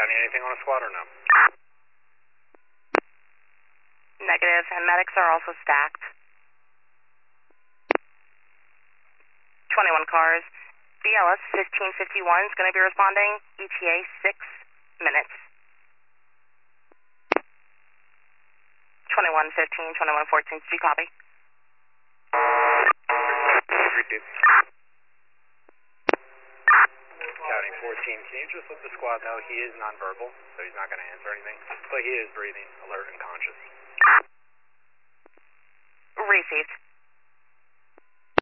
County, anything on a squad or no? Negative, and medics are also stacked. 21 cars. BLS 1551 is going to be responding. ETA 6 minutes. 2115, 2114, did you copy? County 14, can you just let the squad know he is nonverbal, so he's not going to answer anything, but he is breathing, alert, and conscious. Received.